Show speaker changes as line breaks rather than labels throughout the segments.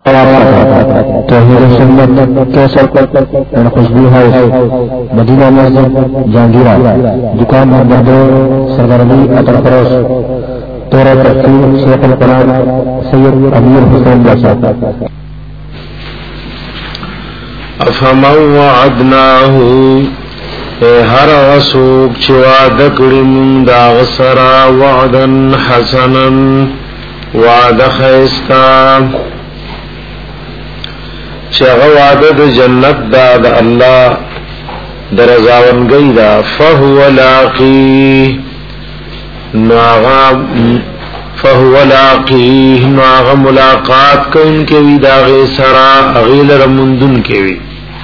توحید سنت کیسر اینڈ خوشبو ہاؤس مدینہ مسجد جہانگیرہ دکان نمبر 2 سردار علی عطر فروش تورہ تفسیر شیخ القرآن سید امیر حسین باشا
افمن وعدناه هر غسوک چه وعده کړی مونږ دا غسرا وعدن حسنا وعده خیستا چه وعده د جنت دا د الله درزاونګی دا فهو لاقی ناغا ملاقات کون کے وی دا غیسرا اغیل رمندن کے وی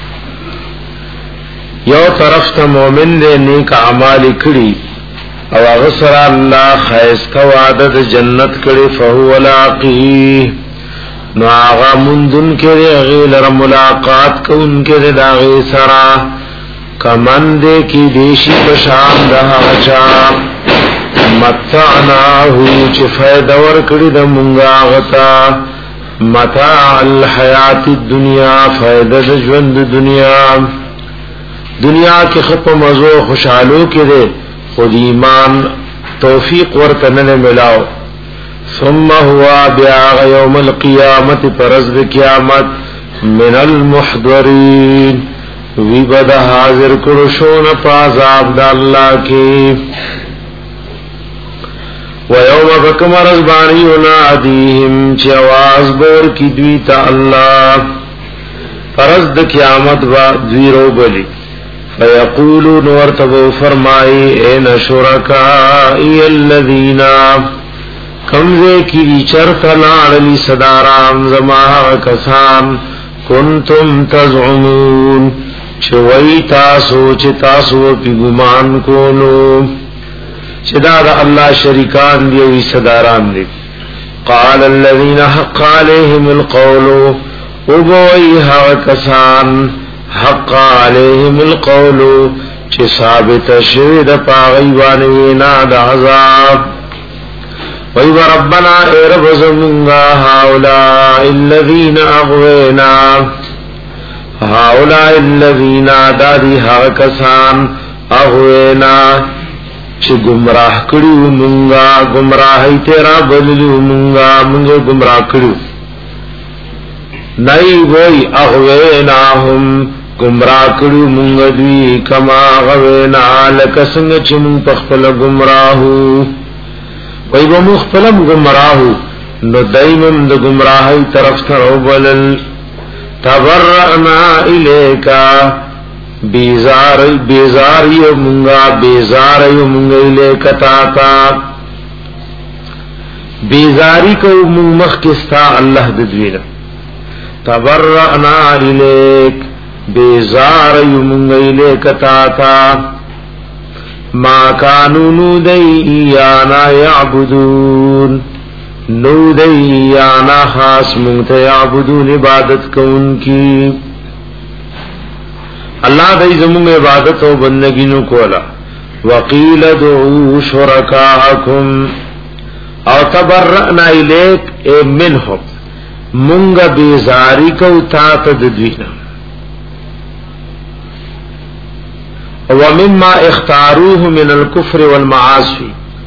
یو طرف تا مومن دے نیک اعمال کړي او غسر الله خیست وعدد جنت کړي فهو لاقی ناغا مندن کے اغیل رملاقات کون کے دا غیسرا کمن دے کی دیشی پشام دہا غچا متعناهو چه فیده ورکڑی دا منگا غتا متاع الحیات الدنیا فیده دا جوند دنیا کی خپ مزو خوشحالو کی دے خود ایمان توفیق ورکنن ملاو ثم ہوا بیاغ یوم القیامت پرزد قیامت من المحضرین وی بدا حاضر کرشون پازاب دا اللہ کی وَيَوْمَ بَكَمَ رَزْبَانِ يُنَادِيهِمْ چه آواز بور کی دویتا اللہ فرزد قیامت با دویرو بلی فَيَقُولُونَ وَارْتَبَوْ فَرْمَائِ اَيْنَ شُرَكَائِيَ الَّذِينَ کمزے کی چرت لارلی صدارام زماہ کسان کنتم تزعمون چوئی تاسو چه تاسو پی گمان کونو چدا دا اللہ شریکان دیوی صداران دی قال الذین حق علیہم القول ابوئی حوکسان حق علیہم القول چه ثابت شوید پاغیوانوینا دا عذاب ویب ربنا اے رب زمونگا هاولاء الذین اغوینا هاولاء الذین دادی حوکسان اغوینا چه گمراہ کړیو مونږه گمراهی تیرا بدلیو مونږه مونږه گمراہ کړیو نئی وای اغویناهم گمراہ کړیو مونږه دوی کما غوینا لک څنګه چې مونږ په خپل گمراهو وای به مونږ خپل گمراهو نو دایمم د گمراهی طرف ته وبلل تبرأنا الیکا بیزاری منگا لے کتاتا بیزاری کو منگ مخکستا اللہ ددوینا تبرعنا الیک بیزاری منگ لے کتاتا ما کانو نودیانا یعبدون نودیانا خاص منگتا یعبدون عبادت کون کی اللہ دای زمون عبادت او بندگی نو کولا وقیل دعوا شرکاءکم او تبرأنا الیک اے منهم منگ بیزاری کو تا تدوینا ومما اختاروه من الكفر والمعاصی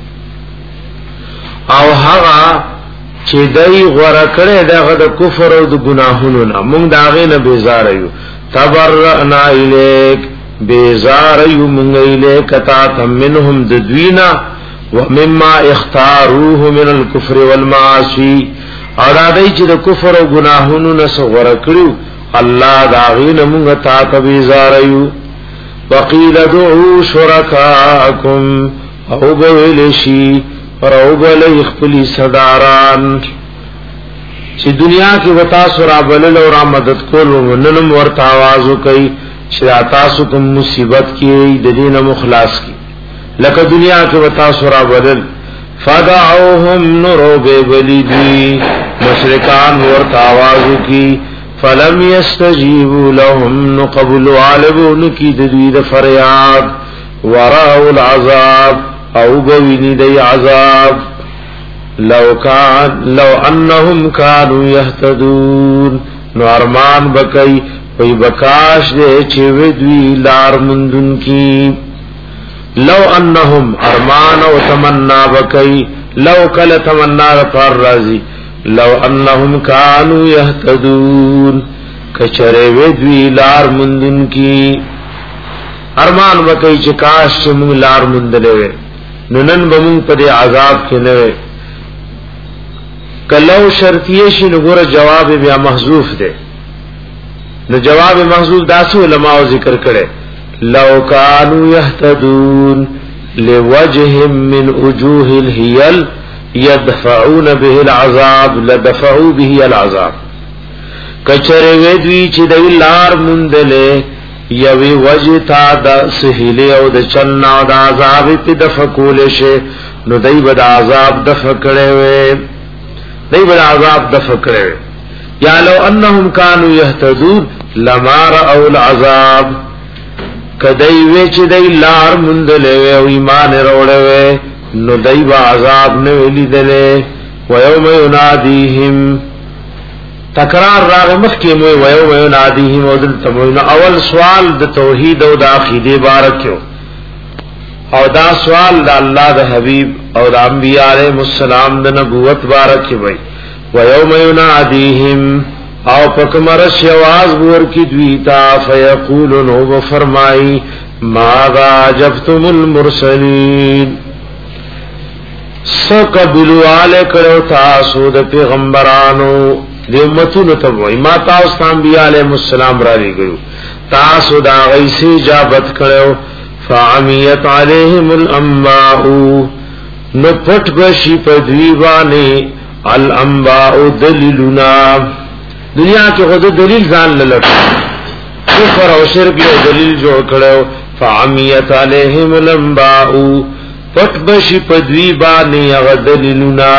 او هغه چې دای غره کړه دغه د کفر او د ګناهونو نه مونږ داغه نه بیزار یو تبرأنا الیک بیزار یو مونږ الیک تا منهم ددوینا ومما اختاروه من الكفر والمعاصی او دای چې د کفر او ګناهونو نه غره کړو الله داغه نه مونږ تا بیزار یو وقیل دعوا شرکاءکم او بولشی او بلی اخپلی صداران چی دنیا کی وطاسو را بلل اور مدد کول ومننم ورط آوازو کئی چی تاسو کم مصیبت کی ددین مخلاص کی لکه دنیا کی وطاسو را بلل فدعوهم نرو بے بلی دی مشرکان ورط آوازو کی فلم يستجيبوا لهم نقبل عالبون کی ددید فریاد وراء العذاب او بوینی دی عذاب لو انهم كانوا يهتدون نو ارمان بکئی وی بکاش دے چویدوی لار مندن کی لو انهم ارمان و تمنا بکئی لو کل تمنا پر رازی لو انهم كانوا يهتدون کچره ودوی لار مندن کی ارمان بکئی چې کاش چې موږ لار مندلې ننن بمون په عذاب کې نه کلو شرطیه شي نګور جواب بیا محذوف ده نو جواب محذوف داسو علماء ذکر کړي لو كانوا يهتدون لوجه من وجوه الهيل يدفعون به العذاب لدفعوا به العذاب کچره ودوی چې د لار مندلې یوی وجتا د سهیله او د چنا او د عذاب په دفکول شي نو دای بد عذاب دفکړې وي دای بد عذاب دفکړې یا لو انهم كانوا يهتدون لما راوا العذاب کدی وی چې دای لار مندلې او ایمان وروړې نو دای با عذاب نه ولیدلې و یوم ینادیهم تکرار راغ مخکې مو و یوم ینادیهم ودل تموین اول سوال د توحید او د عقیده بارکو او دا سوال د الله د حبیب او د انبیاء علیهم السلام د نبوت بارک وي و یوم ینادیهم او پکمر شواز ور کی دویتا فیقولون و فرمای ماذا جبتم المرسلین سقبلوا علیکم تاسو د پیغمبرانو د امتونو ته وای ما تاسو انبیاء علیهم السلام را لګیو تاسو دا غیسی اجابت کړو فعمیت علیهم الانباء نو پټ بشی په دوی باندې الانباء دلیلنا دنیا کې خود دلیل ځان لټ کفر او شرک یو دلیل جوړ کړو فعمیت علیهم الانباء پټ بشی په دوی باندې هغه دلیلنا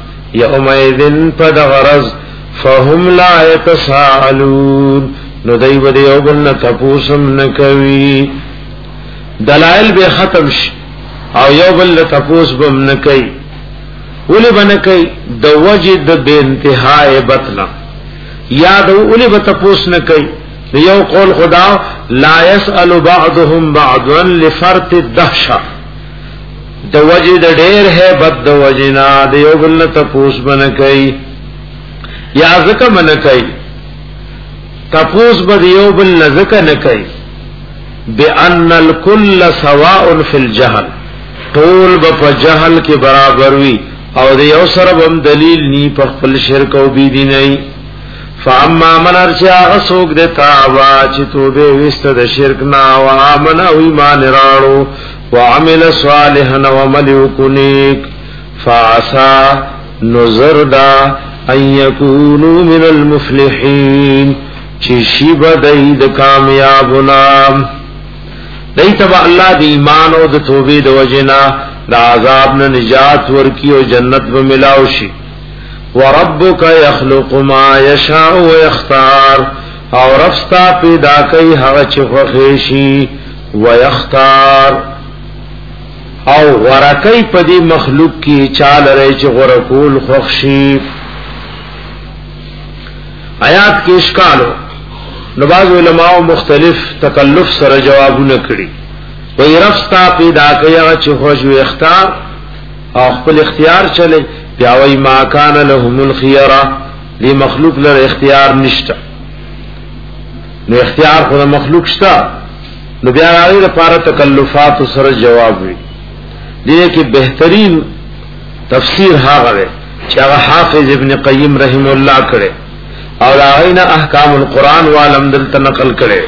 یومئذ فدغرز فهم لا يتساءلون نو دای و دی او بل تپوسم نکوي دلائل به ختم شي او یو بل تپوس بم نکي ولې بنکي د وجد به انتهای بتنا یاد ولې به تپوس نکي یو قول خدا لا يسأل بعضهم بعضا لفرط الدهشه د وجد ډېر ہے بد د وجنا د یو بل تپوس بنکي یا ذکر من کئی تپوس بدیو بل ذکر نکئی بأن الكل سواء فی الجهل طول با جهل کے برابر وی او دیو سربم دلیل نی پا خپل شرک و بیدی نئی فاما من ارچا غسوک دیتا واچی توبے وست دا شرکنا و آمنا و ایمان رانو و عمل صالحا و عمل کنیک فعسا نظر دا ان یکونو من المفلحین چی شیب دید کامیابنا دی تبا اللہ دی ایمان او د توبې د وجنا دا عذاب نه نجات ورکی او جنت به ملاوشي وربک یخلق ما یشاء ويختار او رفستا پیدا کوي هغه چې خوښي ويختار او ورکی په دې مخلوق کې چال لري چې غرقول خوښي آیات کې اشکالو نو بعض علماء مختلف تکلف سره جوابونه کړي وی رفستا پیدا کوي هغه چې خوښ وي اختیار او خپل اختیار چلے بیا وی ما کان لهم الخيره لی مخلوق لر اختیار نشته نو اختیار خو مخلوق شته نو بیا هغه لپاره تکلفات سره جواب وي دې کې بهترین تفسیر هغه چې هغه حافظ ابن قیم رحم الله کړي او داغینا احکام القرآن والم دلتا نقل کرے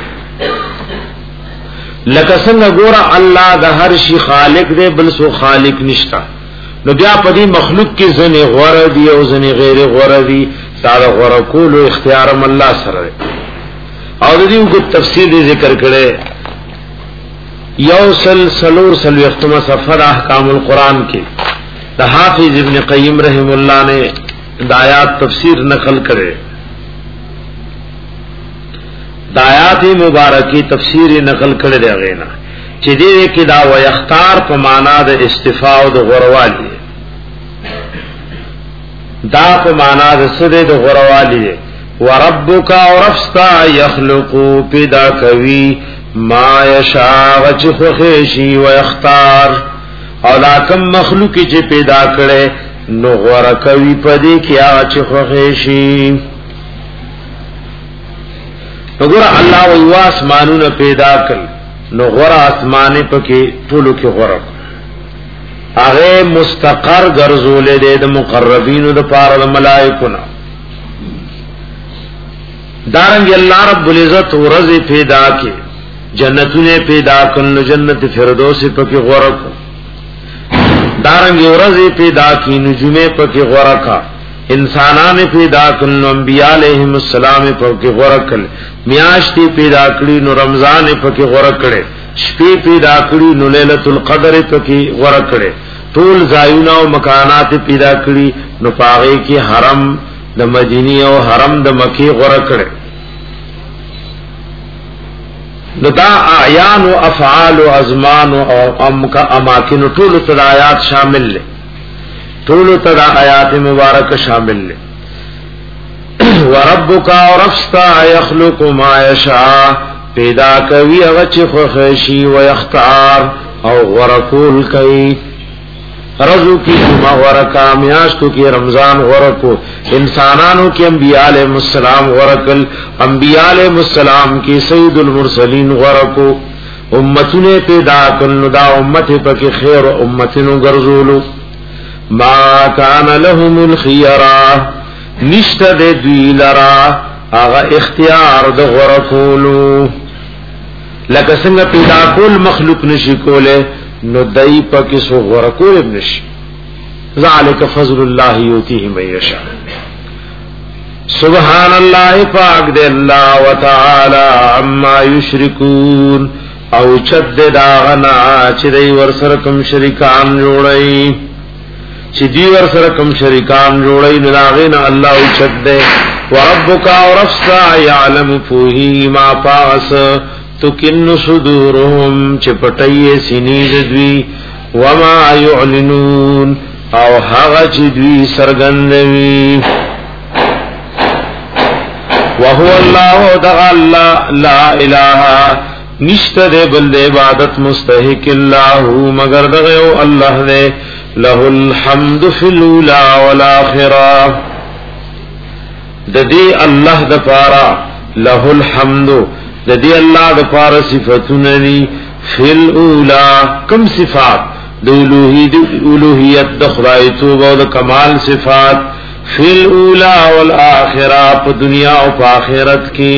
لکه څنګه ګوره الله د هر شي خالق دی بل سو خالق نشتا نو بیا په دې مخلوق کې ځنې غوړه دی او ځنې غیر غوړه دی ساده غوړه کول او اختیار الله سره او د دې کو تفصیل ذکر کړي یو سلسلور سلوختمه سفر احکام القرآن کې د حافظ ابن قیم رحم الله نے د آیات تفسیر نقل کړي دایات مبارکی تفسیر نقل کړي دی غینا چې دې کې دا و یختار په معنا د استفاء او د غروالی دا په معنا د سره د غروالی وربک ورفستا یخلقو پیدا کوي ما یشاء چې خوښي و یختار او دا کوم مخلوق چې پیدا کړي نو غره کوي پدې کې هغه چې خوښي وګوره الله وی اسمانونه پیدا کړ نو غره اسمانه پکې ټولو کې غره هغه مستقر ګرځولې د مقربینو د پاره د ملائکو نه دارنګ الله رب العزت ورځ پیدا کې جنتونه پیدا کړل جنت فردوس پکې غره کو دارنګ ورځ پیدا کې نجومه پکې غره کا انسانان پیدا کړل انبیاء علیهم السلام پکې غره کړل میاشتې پیدا کړې نو رمضان پکې غره کړې شپې پیدا کړې نو ليلۃ القدر پکې غره کړې ټول ځایونه او مکانات پیدا کړې نو پاغه کې حرم د مدینه او حرم د مکی غره کړې دا اعیان او افعال او ازمان او اماکن ټول تدایات شامل لے ټول تدایات مبارک شامل لے وربک ورفستا یخلق ما یشاء پیدا کوي هغه چې خوښي او یختار او ورکول کوي رزو کی جمعہ ورکا میاشتو کی رمضان ورکو انسانانو کی انبیاء علیہ السلام ورکل انبیاء علیہ السلام کی سید المرسلین ورکو امتن پیدا کن دا امت پاکی خیر امتن گرزولو ما کان لهم الخیرہ نشت دے دوی لرا آغا اختیار دا غرکولو لکه څنګه پیدا کول مخلوق نشی کولے نو دای پکې سو غرکول ابن شي ذالک فضل الله یوتیه من یشاء سبحان الله پاک دې الله وتعالى عما یشرکون او چد داغنا چې دی ور سره کوم شریکان جوړي چې دی ور سره کوم شریکان جوړي ناغین الله او چد وربک ورفسا یعلم فوهی ما پاس تکن صدورهم چپټي سینې دوی وما يعلنون او هغه چې دوی سرګندوي وهو الله تعالی لا اله نشته بل عبادت مستحق الله مگر دغه الله دې له الحمد فی الاولى والاخره د دې الله د پاره له الحمد د دې الله د پاره صفاتونه دي فل اولا کم صفات د الوهیت د خدای توبه او د کمال صفات فل اولا والاخره په دنیا او په آخرت کې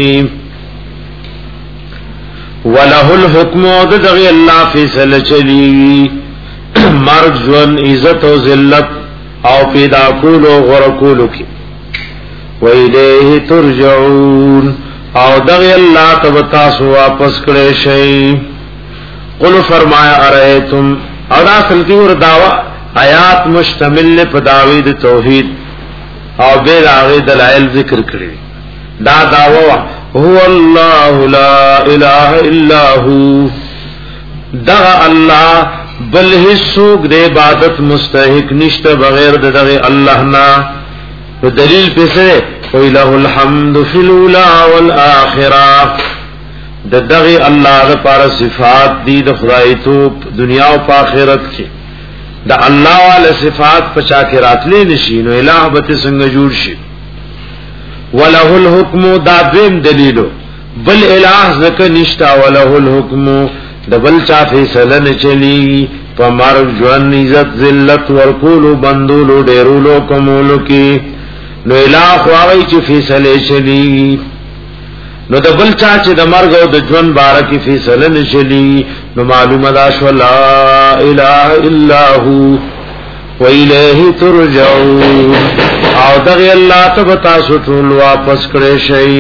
وله الحكم د دغه الله فیصله چلی مرګ ژوند عزت او ذلت او پیدا کول او غره کول کې وإلیه ترجعون او دغه الله تب تاسو واپس کړئ شي قل فرمایا ارایتم او دا سلطی ور دعوا آیات مشتمل په دعوی د توحید او به هغه دلایل ذکر کړی دا دعوا هو الله لا اله الا هو دا الله بل هیڅوک د عبادت مستحق نشته بغیر د دغه الله نه دلیل پسه وَإِلَهُ الْحَمْدُ فِي الْأُولَى وَالْآخِرَةِ دغه الله لپاره صفات دي د خدای توپ دنیا او آخرت کې د الله والا صفات پچا کې راتلې نشي نو الہ به څنګه جوړ شي وله الحكم دا دیم دلیلو بل الہ زکه نشتا وله الحكم د بل چا فیصله نه چلی په مرګ ژوند عزت ذلت ورکول بندولو ډیرولو کومولو کې نو الہ خواوی چې فیصله چلی نو د بل چا چې د مرګ او د ژوند باره کې فیصله نشلی نو معلومه ده شو لا اله الا هو و الیه ترجعون او دغه الله ته تاسو ټول واپس کړئ شي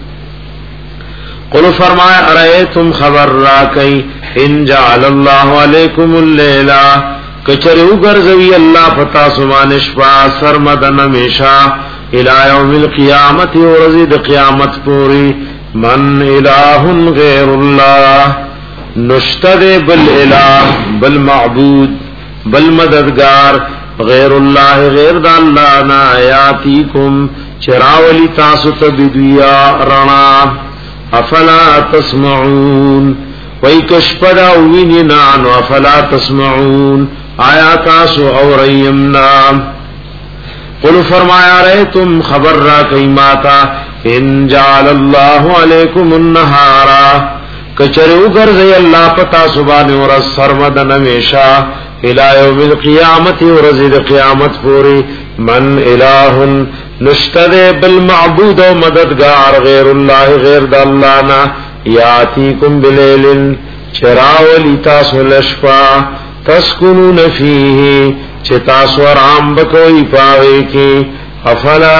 قل فرمایا ارایتم خبر راکئ ان جعل الله علیکم الليل کچره وګرځوي الله پتا سمان شپه سرمدن همیشا الى یوم القیامت ورځ د قیامت پوری من الہ غیر الله نشتد بل الہ بل معبود بل مددگار غیر الله غیر د الله نا یاتیکم چراولی تاسو ته بدویا رنا افلا تسمعون وای کشپدا ویننا نو افلا تسمعون آیا تاسو اورئمنا قل فرمایا رأیتم خبر را کئیماتا ان جعل اللہ علیکم النهار کچرو گرزی اللہ پتا سبانی ورز سرمدن ہمیشہ الى یوم القیامت ورزید قیامت پوری من الہ نشتد بالمعبود و مددگار غیر اللہ غیر دا اللہ نا یاتیکم بلیل چراولی تاسو لشپا تسکنون فیه چتاسو رام بکوئی پاوے کی افلا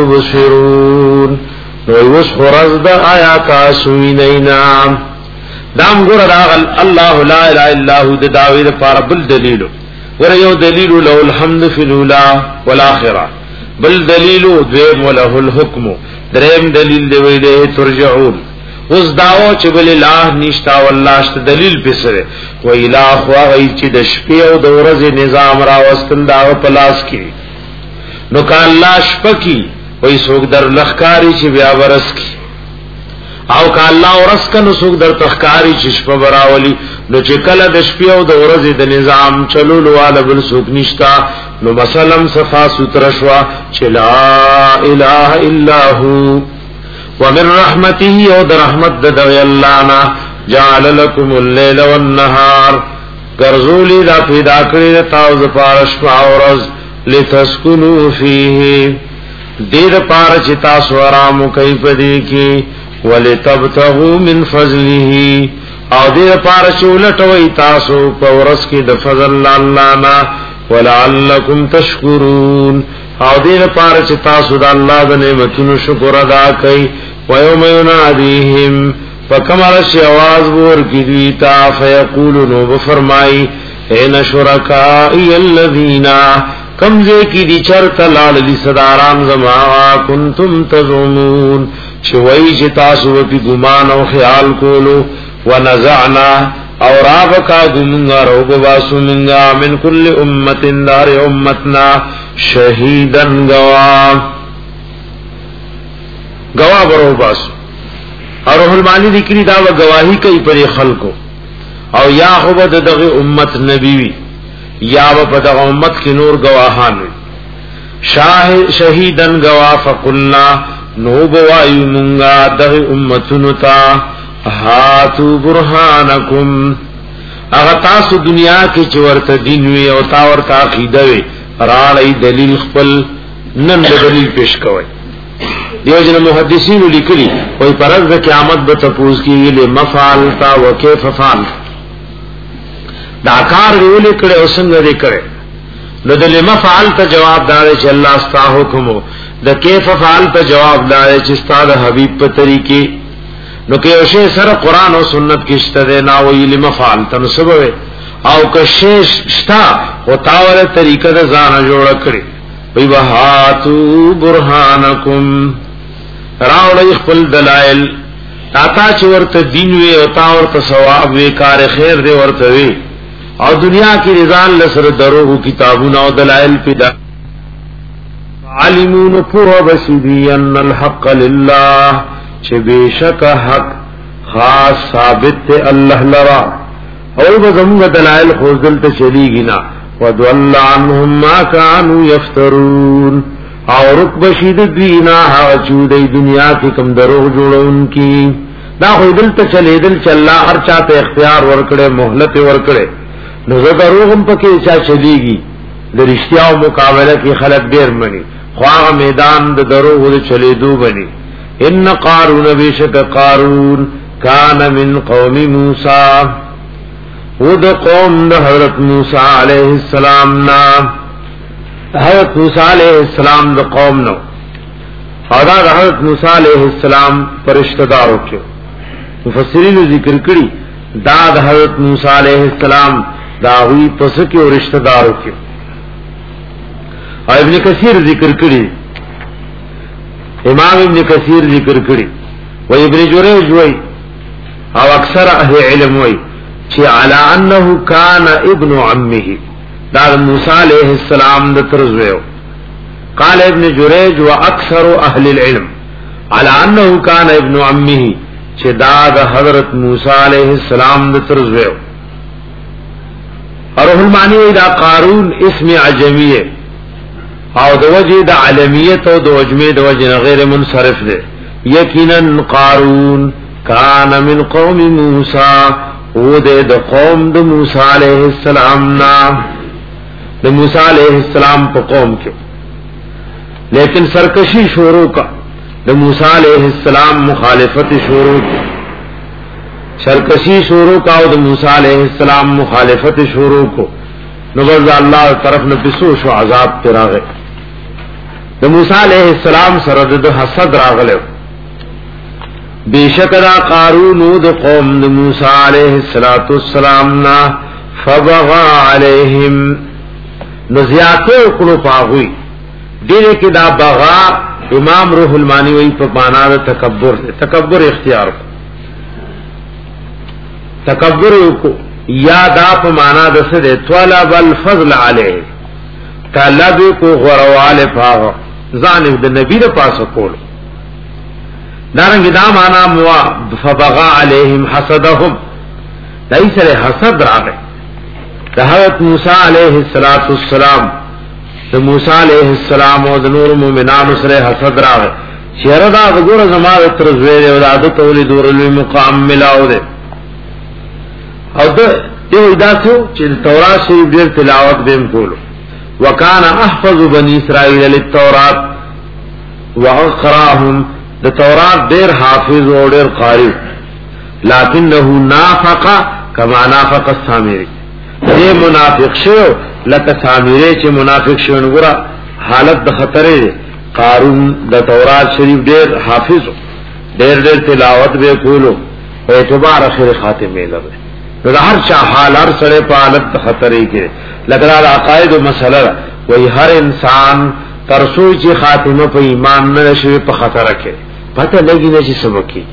تبصرون نویوس خرز دا آیا تاسوی نینام دام گورا داغل اللہ لا الہ الا ہو دا داوید پارا بل دلیلو گورا یو دلیلو لہو الحمد فی الاولا والآخرہ بل دلیلو دویم ولہو الحکمو دریم دلیل دویدے ترجعون اس داو چې بل الہ نشتا والله شت دلیل پسره و الہ خو غي چې د شپې او د ورځې نظام را وستل دا پلاس کی نو کا الله شپکی وای سوګ در لخکاری چې بیا ورس کی او کا الله ورس کنو سوګ در تخکاری چې شپه براولي نو چې کله د شپې او د ورځې د نظام چلول والا بل سوګ نشتا نو مثلا صفا ستر شوا چې لا اله الا هو ومن رحمته او در رحمت د الله نا جعل لكم الليل والنهار غرزولی دا پیدا کړی تاسو د پارش پاورز لتسكنوا فيه دیر پار چې تاسو آرام کوي پدې کې ولتبتغوا من فضله او دیر پار چې ولټوي تاسو پورس کې د فضل الله نا ولعلکم تشکرون او دیر پار چې تاسو د الله د نعمتونو شکر ادا کړئ ويوم يناديهم فكمر شواز ور کیتا فیقولون بفرمای اين شرکائی الذین کمزے کی دی چرت لال دی صداران زما کنتم تزعمون شوئی جتاسو پی گمان او خیال کولو ونزعنا اور آبکا گمنگا روباسو منگا من کل امت دار امتنا شہیدن گواہ برو باسو اور روح المانی ذکری دا و گواہی کئی پر خلقو او یا خوبت دغ امت نبیوی یا و پدغ امت کی نور گواہان شہیدن گواہ فقلنا نو گواہی منگا دغ امتنتا ہاتو برحانکم اغتاسو دنیا کی چورت دینوی او تاورت عقیدوی راڑی دلیل خپل نن دلیل پیش کوئی دیو جن محدثین لیکلی کوئی پرز د قیامت به تپوس کیږي لما فعلتا وکيف فعلت دا کار ویل کړه او څنګه دې کړه نو د لما فعلت جواب دار چې الله استا حکم د کیف فعلت جواب دار چې استاد حبیب په طریقې نو کې اوشه سره قران او سنت کې شته نه وی لما فعلت نو سبب او که شش شتا او تاوله طریقه د ځان جوړ کړي وی وهاتو برهانکم راوړی خپل دلائل تا چې ورته دین وی او تا ورته ثواب وی کار خیر دی ورته وی او دنیا کې رضان لسر دروغ کتابونه او دلائل پیدا عالمون پوه بسیدی ان الحق لله چې بشک حق خاص ثابت ته الله لرا او بزمغه دلائل خوذل ته چلیږي نا وضل عنهم ما كانوا يفترون او رکب شید دینا حاچو دی دنیا کی کم دروغ جوڑون کی دا خویدل تا چلی دل چلا ہر چاہتا اختیار ورکڑے محلت ورکڑے نزا دروغم پکی چا چلی گی در اشتیاء و مقابلہ کی خلق دیر منی خواہ میدان دا دروغ دا چلی دو بنی ان قارون بیشک قارون کان من قوم موسیٰ وہ دا قوم دا حضرت موسیٰ علیہ السلام نام حضرت موسیٰ علیہ السلام دا قوم نو اور دا حضرت موسیٰ علیہ السلام پرشتہ دارو کیو مفسرین ذکر کری دا حضرت موسیٰ علیہ السلام دا ہوئی پسکی اور رشتہ دارو کیو اور ابن کثیر ذکر کری امام ابن کثیر ذکر کری و ابن جریج وی او اکثر اہل علم وی چی علا انہو کان ابن عمہی دا موسی علیہ السلام د ترزویو. قال ابن جریج واکثر اهل العلم على انه كان ابن عمه چې دا د حضرت موسی علیہ السلام د ترزویو. روح المانی دا قارون اسم عجمیه او د وجه د علمیت او د وجمه د وجه غیر منصرف ده. یقینا قارون کان من قوم موسی او د قوم د موسی علیہ السلام نا د موسی علیہ السلام په قوم کې لیکن سرکشی شروع کا د موسی علیہ السلام مخالفت شروع کی سرکشی شروع کا او د موسی علیہ السلام مخالفت شروع کو نبض اللہ طرف نہ پسو شو عذاب تراغه د موسی علیہ السلام سره د حسد راغله بیشکرا قارون د قوم د موسی علیہ السلام نا فبغى علیہم نزیاتو کلو پاغوی دیره کې دا بغا امام روح المانی وی په معنا د تکبر تکبر اختیار تکبر کو یا دا په معنا د څه د طلب الفضل علیه طلب کو غرواله پاغ ځان د نبی د پاسه کول دارنګ دا معنا موا فبغى علیهم حسدهم دایسره حسد راغی د حضرت موسی علیہ السلام د موسی علیہ السلام او د نور مومنانو سره حسد راغی چیرې دا وګوره زماره تر زویره او عادت ولې دورلوی مقام ملاو ده او دې داسو چې تورات شریف ډېر تلاوت به کولو وکانا احفظ بنی اسرائیل للتورات واقراهم د تورات ډېر حافظ او ډېر قاری لکنه نافق کما نافق السامری دې منافق شو لکه سامری چې منافق شو نګورا حالت د خطر قارون د تورات شریف ډېر حافظ ډېر تلاوت به کولو په اعتبار اخر خاتمه لره نو هر چا حال هر سره په حالت د خطر کې لکه د عقاید او مسله وای هر انسان ترسو چې خاتمه په ایمان نه شي په خطر کې پته لګی نه چې سبق کی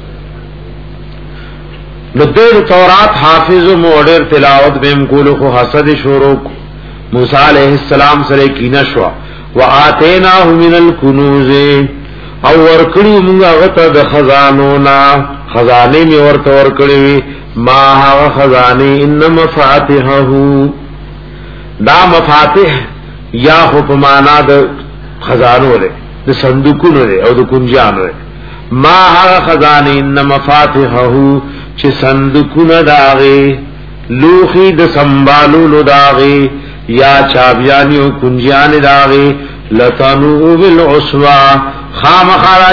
نو د تورات حافظ او مودر تلاوت بهم کولو خو حسد شروع موسی علیہ السلام سره کینه شو واتیناه من الکنوز او ورکړی موږ هغه ته د خزانو نا خزانه می ورته ورکړی ما هغه خزانه ان مفاتيحه دا مفاتيح یا خو په معنا د خزانو لري د صندوقونو لري او د کنجانو لري ما هغه خزانه ان مفاتيحه چې صندوقونه داغي لوخي د سنبالو داغي یا چابیانی او کنجان داغي لتنو بالعصوا خامخرا